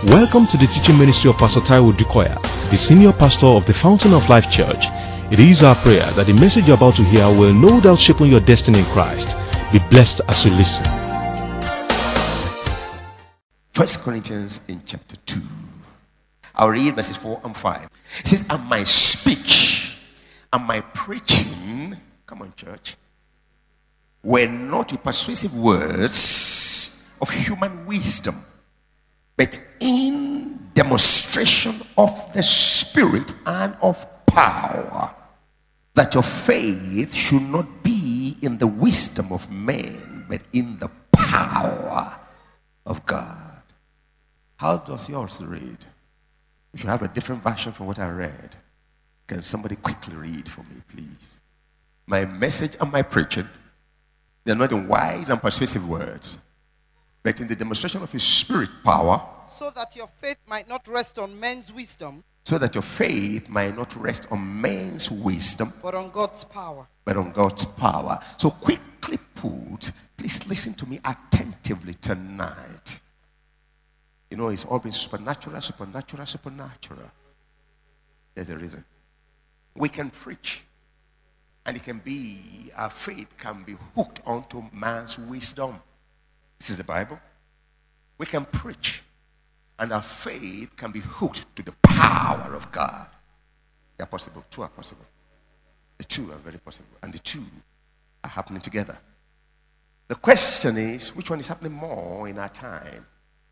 Welcome to the teaching ministry of Pastor Taiwo Dukoya, the senior pastor of the Fountain of Life Church. It is our prayer that the message you're about to hear will no doubt shape your destiny in Christ. Be blessed as you listen. 1 Corinthians in chapter 2. I'll read verses 4 and 5. It says, and my speech and my preaching, come on church, were not with persuasive words of human wisdom, but in demonstration of the Spirit and of power, that your faith should not be in the wisdom of men, but in the power of God. How does yours read? If you have a different version from what I read, can somebody quickly read for me, please? My message and my preaching, they're not in wise and persuasive words, but in the demonstration of His Spirit power, so that your faith might not rest on men's wisdom, so that your faith might not rest on men's wisdom, but on God's power. But on God's power. So quickly put, please listen to me attentively tonight. You know, it's all been supernatural. There's a reason. We can preach, and it can be, our faith can be hooked onto man's wisdom. This is the Bible. We can preach, and our faith can be hooked to the power of God. They are possible. Two are possible. The two are very possible. And the two are happening together. The question is, which one is happening more in our time?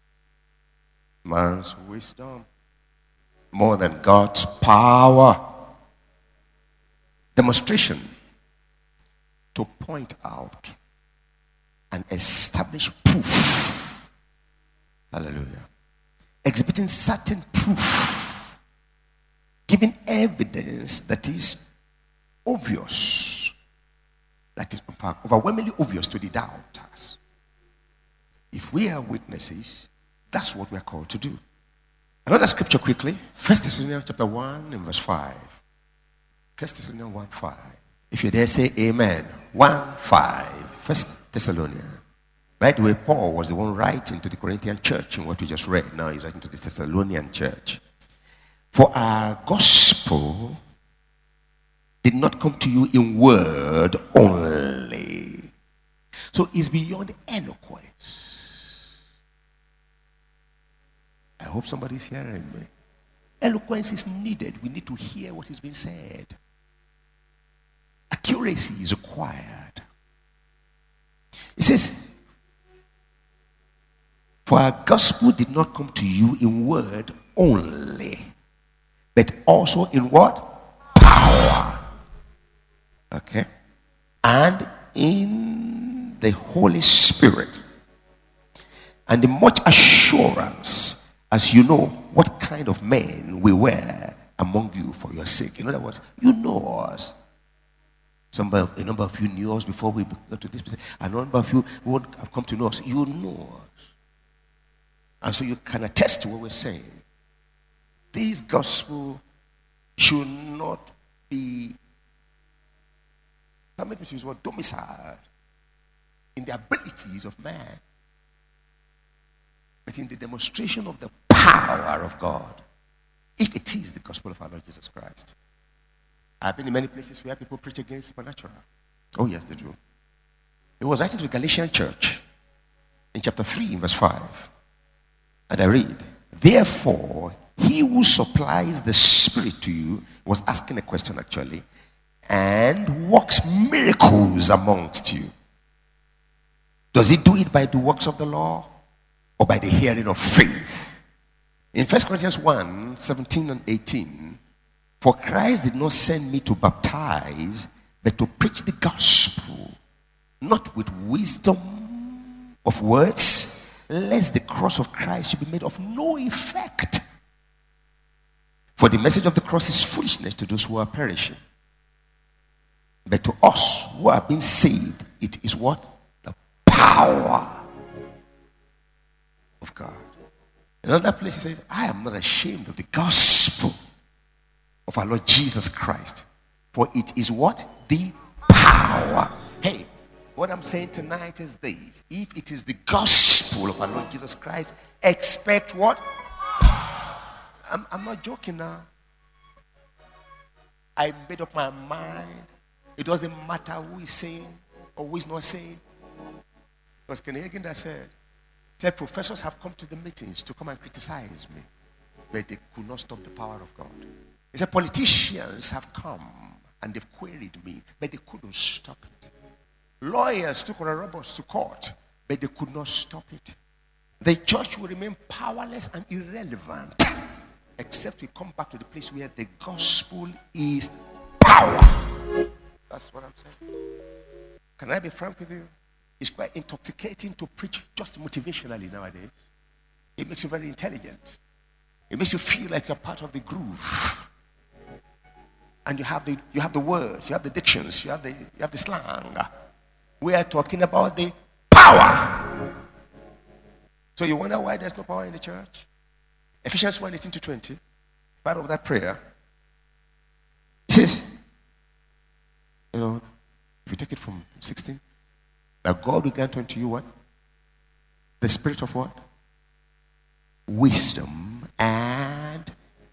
Man's wisdom more than God's power. Demonstration to point out and establish proof. Hallelujah. Exhibiting certain proof. Giving evidence that is obvious. That is, in fact, overwhelmingly obvious to the doubters. If we are witnesses, that's what we are called to do. Another scripture quickly. 1 Thessalonians chapter 1 and verse 5. 1 Thessalonians 1, 5. If you're there, say amen. 1, 5. 1 Thessalonians. By the way, Paul was the one writing to the Corinthian church in what we just read. Now he's writing to the Thessalonian church. For our gospel did not come to you in word only. So it's beyond eloquence. I hope somebody's hearing me. Eloquence is needed. We need to hear what is being said. Accuracy is required. It says, for our gospel did not come to you in word only, but also in what? Power. Okay? And in the Holy Spirit. And in much assurance, as you know what kind of men we were among you for your sake. In other words, you know us. A number of you knew us before we got to this place. A number of you who won't have come to know us. You know us. And so you can attest to what we're saying. This gospel should not be, permit me to use the word, domiciled in the abilities of man, but in the demonstration of the power of God, if it is the gospel of our Lord Jesus Christ. I've been in many places where people preach against supernatural. Oh yes, they do. He was writing to the Galatian church in chapter 3 verse 5. And I read, therefore, he who supplies the Spirit to you, was asking a question actually, and works miracles amongst you. Does he do it by the works of the law or by the hearing of faith? In 1 Corinthians 1, 17 and 18, for Christ did not send me to baptize, but to preach the gospel, not with wisdom of words, lest the cross of Christ should be made of no effect. For the message of the cross is foolishness to those who are perishing. But to us who are being saved, it is what? The power of God. In another place he says, I am not ashamed of the gospel of our Lord Jesus Christ. For it is what? The power. Hey, What I'm saying tonight is this. If it is the gospel of our Lord Jesus Christ, expect what? I'm not joking now. I made up my mind. It doesn't matter who is saying or who is not saying. Because Ken Hagin that said professors have come to the meetings to come and criticize me, but they could not stop the power of God. He said politicians have come and they've queried me, but they couldn't stop it. Lawyers took robots to court, but they could not stop it. The church will remain powerless and irrelevant except we come back to the place where the gospel is power. That's what I'm saying. Can I be frank with you? It's quite intoxicating to preach just motivationally nowadays. It makes you very intelligent. It makes you feel like you're part of the groove. And you have the words, you have the dictions, you have the slang. We are talking about the power. So you wonder why there's no power in the church? Ephesians 1:18-20, part of that prayer, it says, if you take it from 16, that God will grant unto you what? The spirit of what? Wisdom and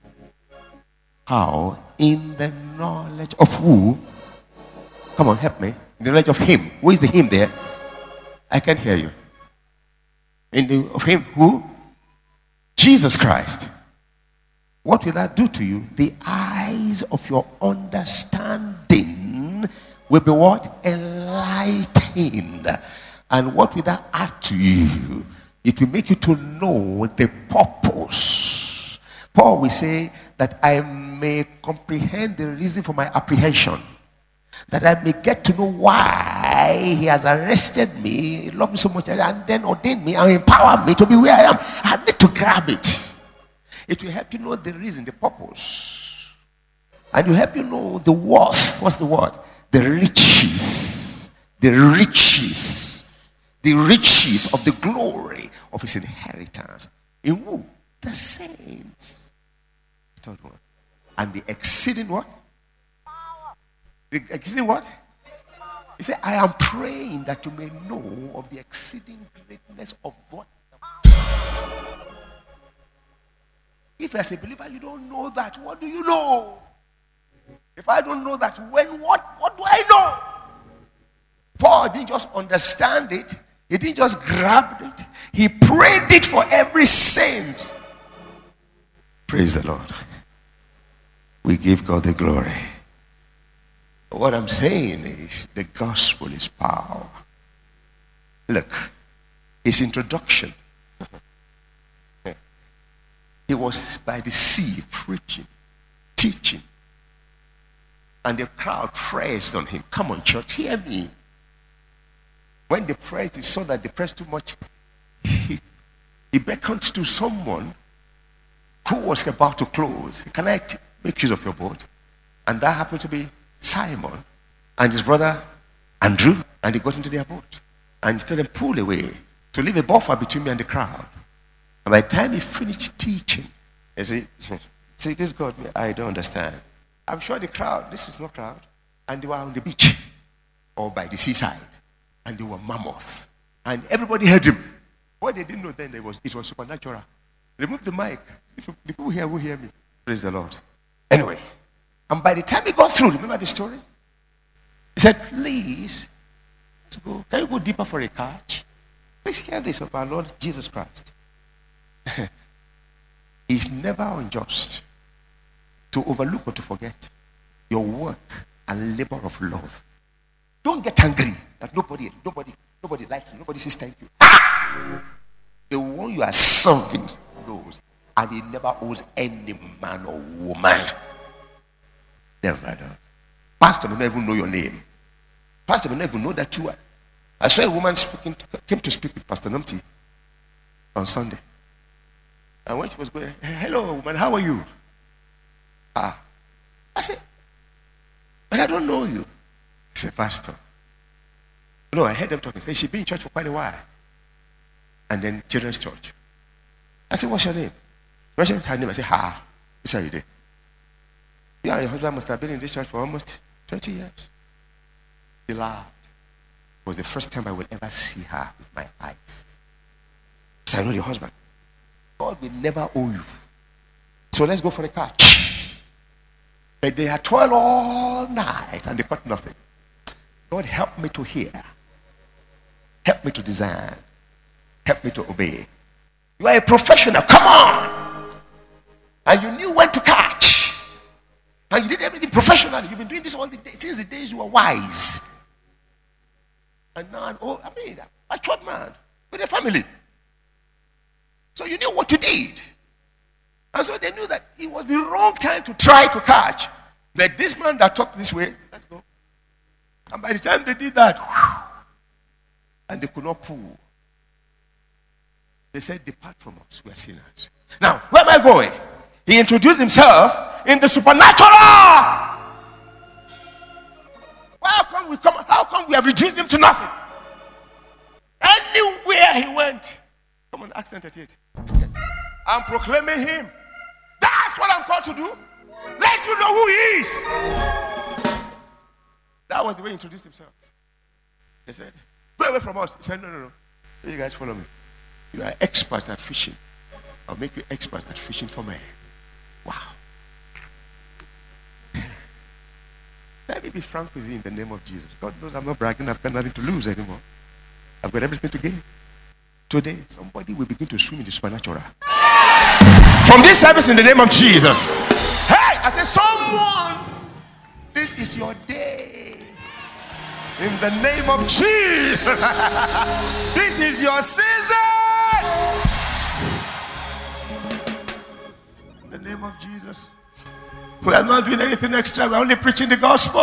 how? In the knowledge of who? Come on, help me. In the knowledge of him. Who is the him there? I can't hear you. Of him who? Jesus Christ. What will that do to you? The eyes of your understanding will be what? Enlightened. And what will that add to you? It will make you to know the purpose. Paul will say that I may comprehend the reason for my apprehension. That I may get to know why he has arrested me, loved me so much, and then ordained me and empowered me to be where I am. I need to grab it. It will help you know the reason, the purpose. And it will help you know the worth. What's the word? The riches. The riches. The riches of the glory of his inheritance. In who? The saints. Third one. And the exceeding what? The exceeding what? He said, I am praying that you may know of the exceeding greatness of what? If as a believer you don't know that, what do you know? If I don't know that, what do I know? Paul didn't just understand it. He didn't just grab it. He prayed it for every saint. Praise the Lord. We give God the glory. What I'm saying is the gospel is power. Look, his introduction. He was by the sea preaching, teaching. And the crowd pressed on him. Come on, church, hear me. When they pressed, he saw that they pressed too much. He beckoned to someone who was about to close. Can I make use of your boat? And that happened to be Simon and his brother Andrew. And they got into their boat. And he told them, pull away to leave a buffer between me and the crowd. And by the time he finished teaching, he said, see, this God, I don't understand. I'm sure the crowd, this was no crowd, and they were on the beach or by the seaside, and they were mammoths. And everybody heard him. What they didn't know then, it was supernatural. Remove the mic. The people here will hear me. Praise the Lord. Anyway, and by the time he got through, remember the story? He said, please, let's go. Can you go deeper for a catch? Please hear this of our Lord Jesus Christ. He's never unjust to overlook or to forget your work and labor of love. Don't get angry that nobody likes you, nobody says thank you. The one you are serving knows, and he never owes any man or woman. Never does. Pastor may not even know your name. Pastor may not even know that you are. I saw a woman came to speak with Pastor Nomti on Sunday. And when she was going, hello woman, how are you? I said, but I don't know you. He said, Pastor. No, I heard them talking. He said, she's been in church for quite a while. And then children's church. I said, what's your name? Mentioned her name. I said, this how you did. You and your husband must have been in this church for almost 20 years. She laughed. It was the first time I will ever see her with my eyes. So I know your husband. God will never owe you. So let's go for a catch. But they had toiled all night and they caught nothing. God, help me to hear. Help me to design. Help me to obey. You are a professional. Come on. And you knew when to catch. And you did everything professionally. You've been doing this all the days, since the days you were wise. And now a short man with a family. So you knew what you did. And so they knew that it was the wrong time to try to catch. But this man that talked this way, let's go. And by the time they did that, and they could not pull, they said, depart from us, we are sinners. Now, where am I going? He introduced himself in the supernatural. How come we have reduced him to nothing? Anywhere he went, come on, Acts 10:38. I'm proclaiming him. That's what I'm called to do. Let you know who he is. That was the way he introduced himself. They said, go away from us. He said, no. You guys follow me. You are experts at fishing. I'll make you experts at fishing for men. Wow. Let me be frank with you in the name of Jesus. God knows I'm not bragging. I've got nothing to lose anymore. I've got everything to gain. Today, somebody will begin to swim in the supernatural. From this service in the name of Jesus. Hey, I said, someone, this is your day. In the name of Jesus. This is your season. In the name of Jesus. We are not doing anything extra. We're only preaching the gospel.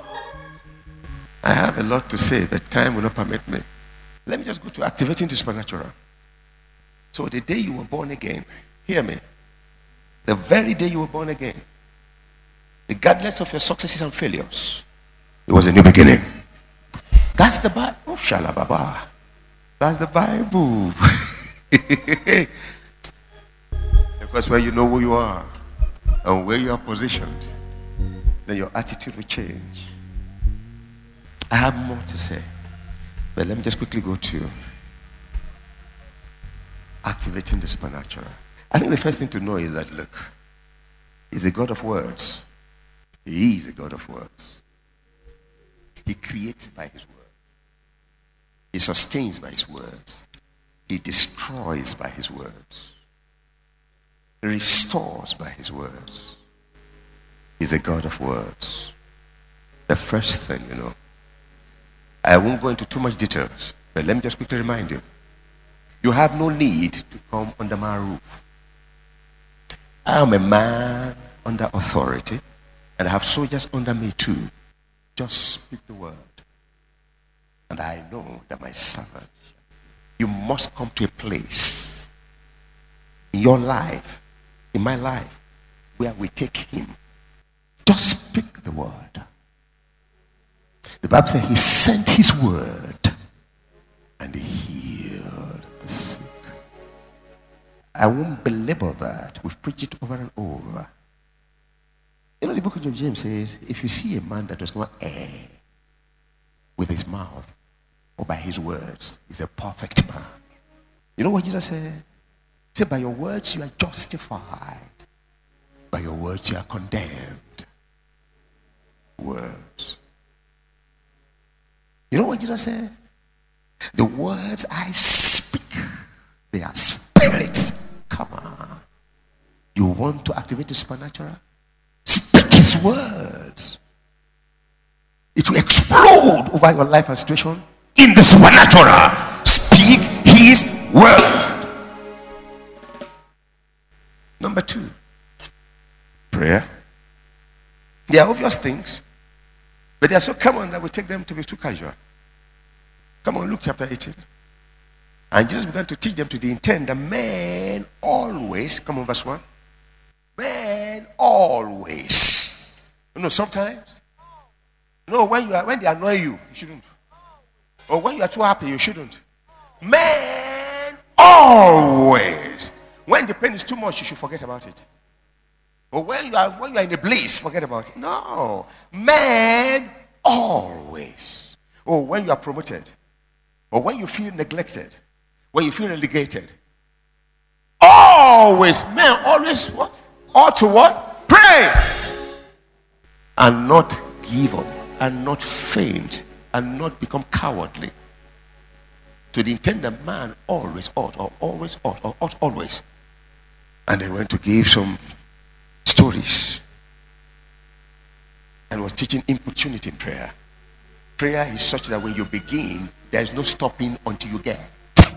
I have a lot to say, but time will not permit me. Let me just go to activating the supernatural. So the day you were born again, hear me. The very day you were born again, regardless of your successes and failures, it was a new beginning. That's the Bible. Oh, Shalababa. That's the Bible. Because when you know who you are and where you are positioned, then your attitude will change. I have more to say, but let me just quickly go to activating the supernatural. I think the first thing to know is that, look, he's a God of words. He is a God of words. He creates by his word. He sustains by his words. He destroys by his words. He restores by his words. He's a God of words. The first thing, I won't go into too much details, but let me just quickly remind you. You have no need to come under my roof. I am a man under authority, and I have soldiers under me too. Just speak the word. And I know that my servant, you must come to a place in your life, in my life, where we take him. Just speak the word. The Bible says he sent his word and he healed the sick. I won't belabor that. We've preached it over and over. The book of James says, if you see a man that does not err with his mouth or by his words, he's a perfect man. You know what Jesus said? He said, by your words you are justified. By your words you are condemned. Words. You know what Jesus said? The words I speak, they are spirits. Come on. You want to activate the supernatural? Speak his words. It will explode over your life and situation in the supernatural. Speak his word. Number 2, prayer. They are obvious things, but they are so common that we take them to be too casual. Come on, Luke chapter 18. And Jesus began to teach them to the intent that men always, come on, verse 1. Men always. Sometimes. When they annoy you, you shouldn't. Or when you are too happy, you shouldn't. Men always. When the pain is too much, you should forget about it. Or when you are in a bliss, forget about it. No. Men always. Or when you are promoted. Or when you feel neglected. When you feel relegated. Always. Men always what? ought to what? Pray. And not give up, and not faint, and not become cowardly. To the intent that man always ought, or always ought, or ought always. And they went to give some stories. And was teaching importunity in prayer. Prayer is such that when you begin, there is no stopping until you get.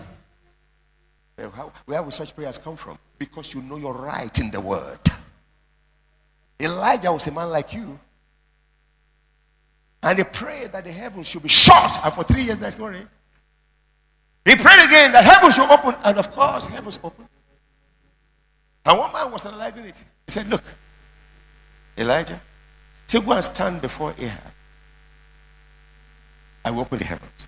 Where will such prayers come from? Because you know you're right in the word. Elijah was a man like you. And he prayed that the heavens should be shut. And for 3 years, there's no rain. He prayed again that heaven should open. And of course, heavens opened. And one man was analyzing it. He said, look, Elijah, say go and stand before Ahab. I will open the heavens.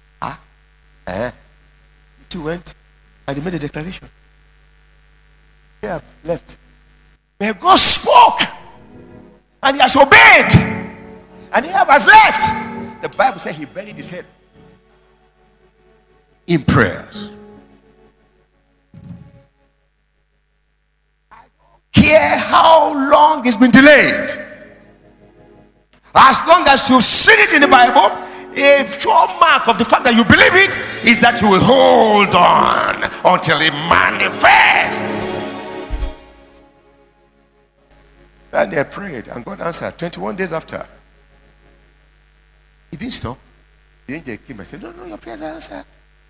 He too went and he made a declaration. Ahab left. But God spoke. And he has obeyed. And Ahab has left. The Bible says he buried his head in prayers. I don't care how long it's been delayed. As long as you've seen it in the Bible, a sure mark of the fact that you believe it is that you will hold on until it manifests. And they prayed, and God answered 21 days after. He didn't stop. The angel came and said, no, your prayers are answered.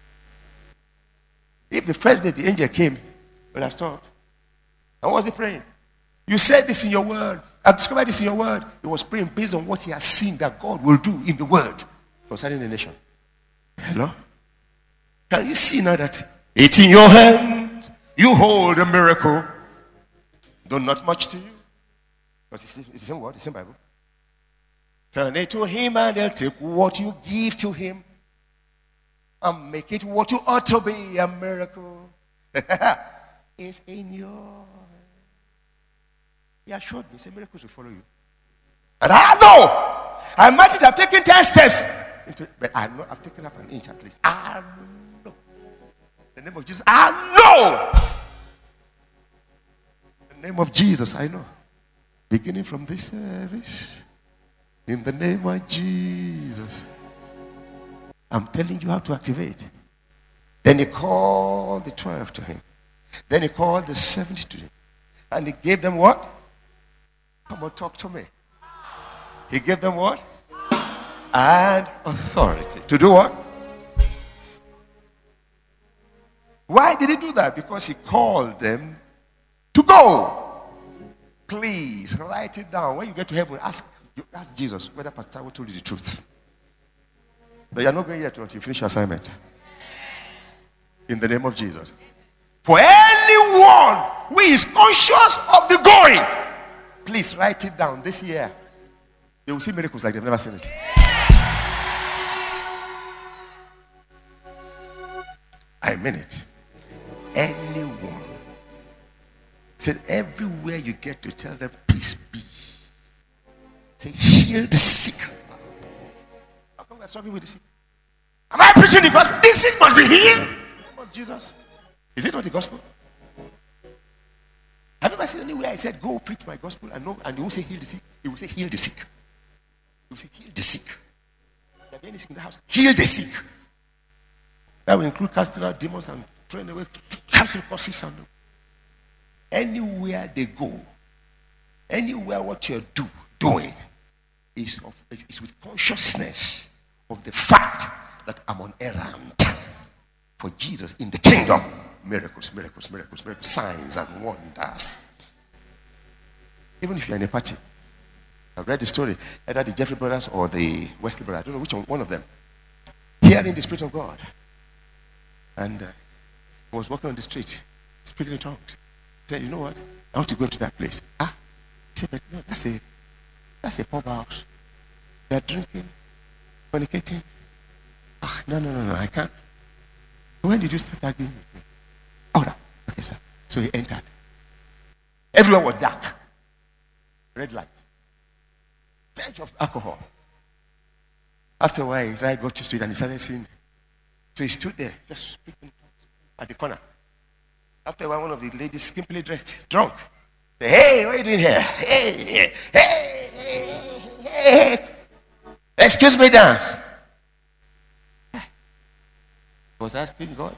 If the first day the angel came, would have stopped. And what was he praying? You said this in your word. I've discovered this in your word. He was praying based on what he has seen that God will do in the word concerning the nation. Hello? Can you see now that it's in your hands? You hold a miracle. Though not much to you. Because it's the same word, the same Bible. Turn it to him and they'll take what you give to him and make it what you ought to be, a miracle. It's in your hand. He assured me, say miracles will follow you. And I know, I might have taken 10 steps, but I know I've taken half an inch at least. I know. In the name of Jesus, I know. In the name of Jesus, I know. Beginning from this service, in the name of Jesus, I'm telling you how to activate. Then he called the 12 to him. Then he called the 70 to him. And he gave them what? Come on, talk to me. He gave them what? And authority. To do what? Why did he do that? Because he called them to go. Please write it down. When you get to heaven, ask Jesus whether Pastor Taiwo told you the truth. But you're not going yet until you finish your assignment. In the name of Jesus. For anyone who is conscious of the going, please write it down this year. They will see miracles like they've never seen it. I mean it. Anyone. Said everywhere you get to tell them peace be. Say heal the sick. How come we're struggling with the sick? Am I preaching the gospel? The sick must be healed. In the name of Jesus. Is it not the gospel? Have you ever seen anywhere I said go preach my gospel and he won't say heal the sick? He will say heal the sick. He will say heal the sick. There be any sick in the house? Heal the sick. That will include casting out demons and throwing away cancel curses and anywhere they go, anywhere what you're doing is with consciousness of the fact that I'm on errand for Jesus in the kingdom. Miracles, miracles, miracles, miracles, signs and wonders. Even if you're in a party, I've read the story, either the Jeffrey brothers or the Wesley brothers, I don't know which one of them, hearing the Spirit of God. And he was walking on the street, speaking in tongues. He said, you know what? I want to go to that place. He said, but no, that's a pub house. They're drinking, fornicating. No, I can't. When did you start arguing with me? Oh, no. Okay, sir. So he entered. Everywhere was dark. Red light. Stench of alcohol. After a while, his eye got to street and he started seeing. So he stood there, just speaking at the corner. After a while, one of the ladies, skimpily dressed, drunk, Say, hey, what are you doing here? Hey. Excuse me, dance. I was asking God.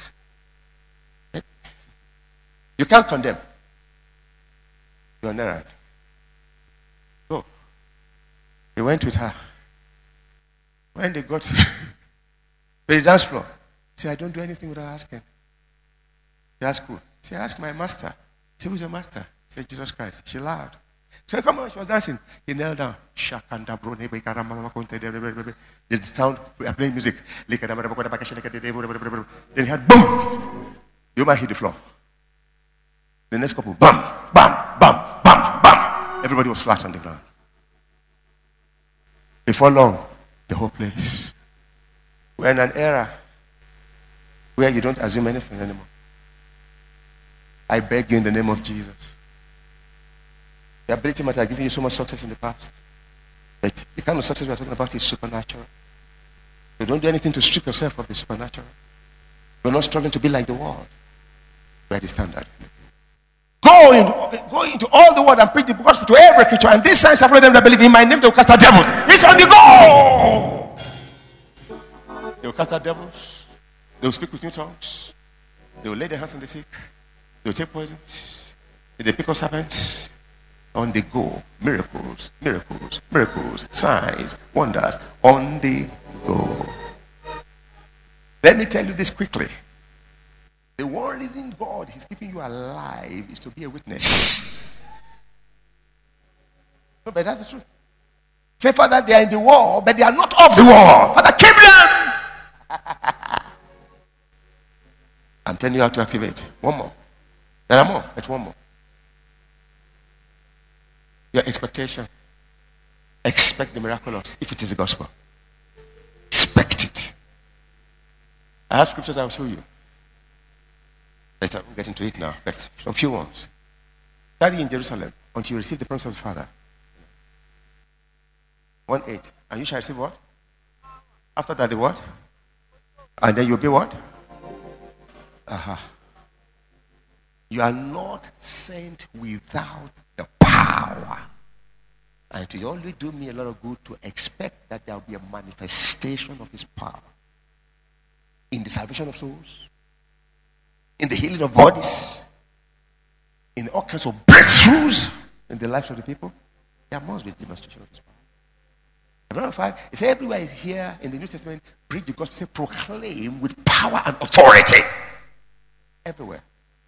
You can't condemn. You're on errand. Go. He went with her. When they got to the dance floor, he said, I don't do anything without asking. He asked who? He said, ask my master. He said, who's your master? He said, Jesus Christ. She laughed. So come on, she was dancing. He knelt down. The sound, we are playing music. Then he had boom. The woman hit the floor. The next couple, bam, bam, bam, bam, bam. Everybody was flat on the ground. Before long, the whole place. We're in an era where you don't assume anything anymore. I beg you in the name of Jesus. The ability might have given you so much success in the past. But the kind of success we are talking about is supernatural. You don't do anything to strip yourself of the supernatural. You're not struggling to be like the world. We're the standard. Go into all the world and preach the gospel to every creature. And these signs have followed them that believe in my name. They will cast out devils. It's on the go. They will cast out devils. They will speak with new tongues. They will lay their hands on the sick. They will take poisons. They pick up serpents. On the go. Miracles, miracles, miracles, signs, wonders. On the go. Let me tell you this quickly. The one reason God is keeping you alive is to be a witness. No, but that's the truth. Say, Father, they are in the war, but they are not of the war. Father, keep them. I'm telling you how to activate. One more. There are more, but one more. Your expectation. Expect the miraculous if it is the gospel. Expect it. I have scriptures I will show you. Let's get into it now. Let's some few ones. Tarry in Jerusalem until you receive the promise of the Father. 1:8. And you shall receive what? After that, the what? And then you'll be what? You are not sent without the power. And it will only do me a lot of good to expect that there will be a manifestation of his power in the salvation of souls, in the healing of bodies, in all kinds of breakthroughs in the lives of the people. There must be a demonstration of his power. As a matter of fact, it's everywhere is here in the New Testament, preach the gospel, say proclaim with power and authority. Everywhere.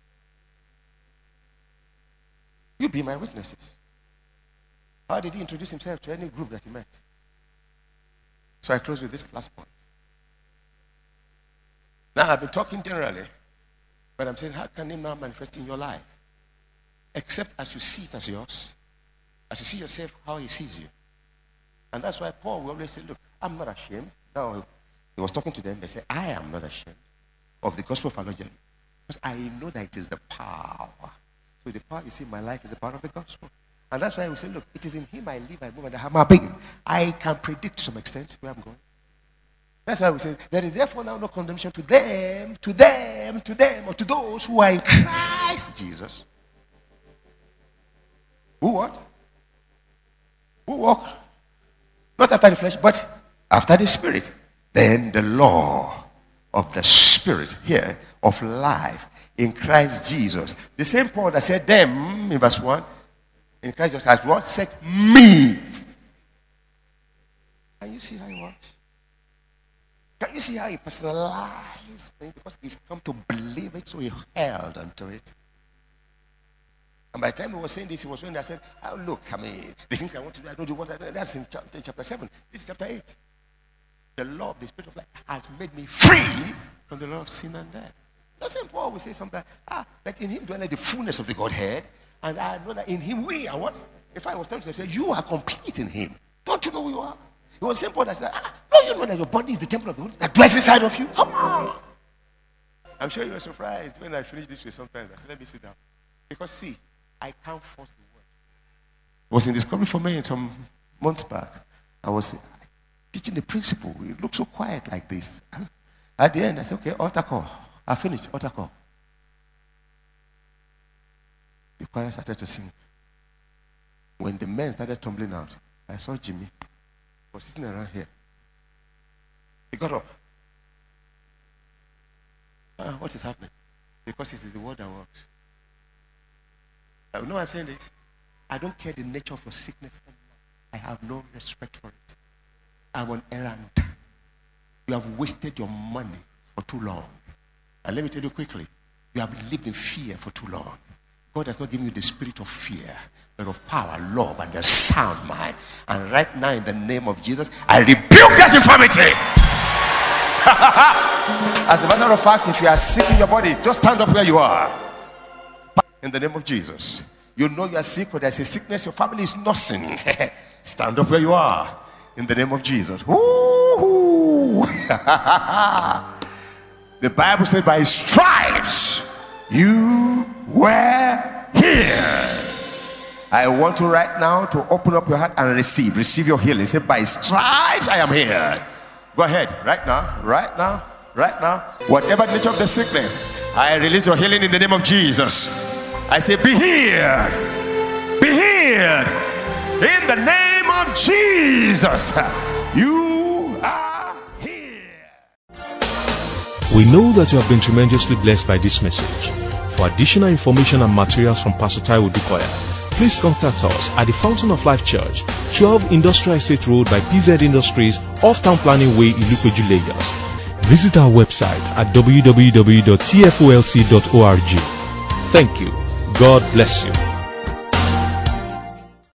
You be my witnesses. How did he introduce himself to any group that he met? So I close with this last point. Now I've been talking generally, but I'm saying, how can him now manifest in your life? Except as you see it as yours, as you see yourself how he sees you. And that's why Paul will always say, look, I'm not ashamed. Now he was talking to them, they said, I am not ashamed of the gospel of our Lord Jesus, because I know that it is the power. So the power you see in my life is the power of the gospel. And that's why we say, look, it is in him I live, I move, and I have my being. I can predict to some extent where I'm going. That's why we say, there is therefore now no condemnation to them, or to those who are in Christ Jesus. Who what? Who walk? Not after the flesh, but after the Spirit. Then the law of the Spirit here of life in Christ Jesus. The same Paul that said them in verse 1, in Christ Jesus has what? Set me. Can you see how he works? Can you see how he personalized things? Because he's come to believe it, so he held onto it. And by the time he was saying this, he was when I said, oh, look, I mean, the things I want to do, I don't do what I do. That's in chapter 7. This is chapter 8. The law of the Spirit of life has made me free from the law of sin and death. Doesn't Paul will say something, but in him dwelleth the fullness of the Godhead, and I know that in him we are what? If I was telling you, say, you are complete in him. Don't you know who you are? It was simple that said, no, you know that your body is the temple of the Holy Spirit that dwells inside of you. Come on. I'm sure you were surprised when I finished this way sometimes. I said, let me sit down. Because see, I can't force the word. It was in Discovery for me some months back. I was teaching the principle. It looked so quiet like this. At the end, I said, okay, altar call. I finished, altar call. The choir started to sing. When the men started tumbling out, I saw Jimmy. He was sitting around here. He got up. What is happening? Because it is the word that works. You know why I'm saying this? I don't care the nature of your sickness. I have no respect for it. I'm on errand. You have wasted your money for too long. And let me tell you quickly, you have lived in fear for too long. God has not given you the spirit of fear, but of power, love, and a sound mind. And right now, in the name of Jesus, I rebuke this infirmity. As a matter of fact, if you are sick in your body, just stand up where you are. In the name of Jesus. You know you are sick, or there's a sickness your family is nursing. Stand up where you are. In the name of Jesus. Woo-hoo. The Bible says, by his stripes you were healed. I want to right now to open up your heart and receive your healing. Say, by his stripes I am healed. Go ahead, right now. Whatever the nature of the sickness, I release your healing in the name of Jesus. I say, be healed. Be healed. In the name of Jesus. You are healed. We know that you have been tremendously blessed by this message. For additional information and materials from Pastor Taiwo Odukoya, please contact us at the Fountain of Life Church, 12 Industrial Estate Road by PZ Industries, off Town Planning Way, Ilupeju, Lagos. Visit our website at www.tfolc.org. Thank you. God bless you.